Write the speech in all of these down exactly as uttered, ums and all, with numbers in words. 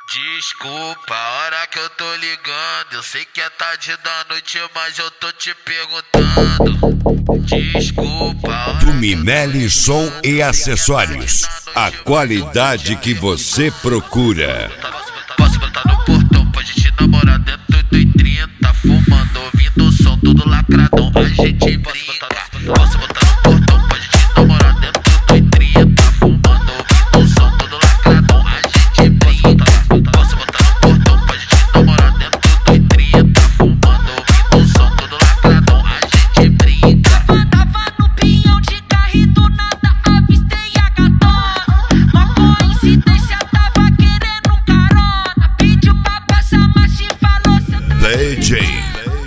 Desculpa a hora que eu tô ligando. Eu sei que é tarde da noite, mas eu tô te perguntando. Desculpa a hora. Fuminelli Som e Acessórios. A qualidade que você procura. Posso botar no portão, pode te namorar dentro do trinta, fumando, ouvindo o som, tudo lacradão, a gente brinca. Posso botar no portão, pode te namorar dentro do trinta, fumando, ouvindo o som, tudo lacradão, a gente brinca. Posso botar no portão, pode te namorar dentro do trinta, fumando, ouvindo o som, tudo lacradão, a gente brinca. Tava no pinhão de carro e do nada avistei a gatona. Uma coincidência, tava querendo carona. Pediu pra passar, mas te falou seu D J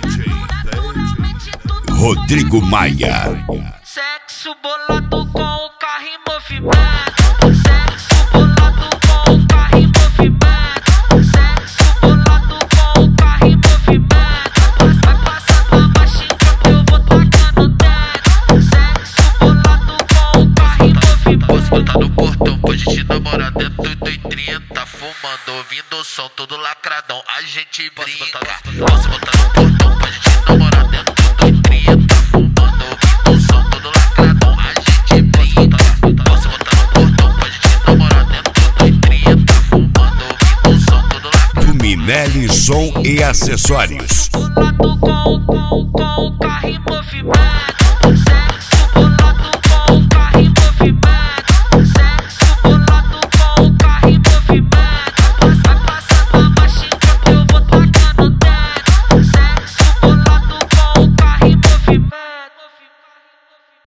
Rodrigo Maia. Sexo bolado com o carro em movimento. Sexo bolado com o carro em movimento. Sexo bolado com o carro em movimento. Vai passar na machinha que eu vou tacando dentro. Sexo bolado com o carro em movimento. Posso botar no portão, pode te namorar dentro do trinta, fumando, ouvindo o som, tudo lacradão, a gente brinca. Posso botar no portão, pode te namorar dentro do trinta, fumando, ouvindo o som, tudo lacradão, a gente brinca. Posso botar no portão, pode te namorar dentro do trinta, fumando, ouvindo o som, tudo lacradão. Fuminelli Som e Acessórios. Bolado com, com, com o carro em movimento.